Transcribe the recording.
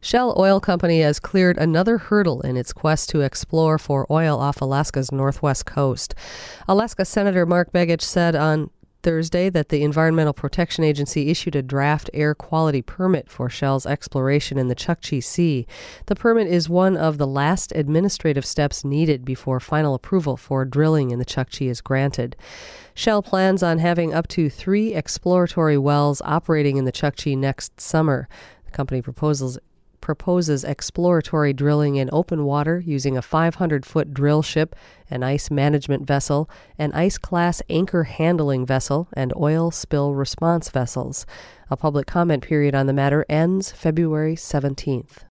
Shell Oil Company has cleared another hurdle in its quest to explore for oil off Alaska's northwest coast. Alaska Senator Mark Begich said on Thursday that the Environmental Protection Agency issued a draft air quality permit for Shell's exploration in the Chukchi Sea. The permit is one of the last administrative steps needed before final approval for drilling in the Chukchi is granted. Shell plans on having up to 3 exploratory wells operating in the Chukchi next summer. The company proposes exploratory drilling in open water using a 500-foot drill ship, an ice management vessel, an ice-class anchor handling vessel, and oil spill response vessels. A public comment period on the matter ends February 17th.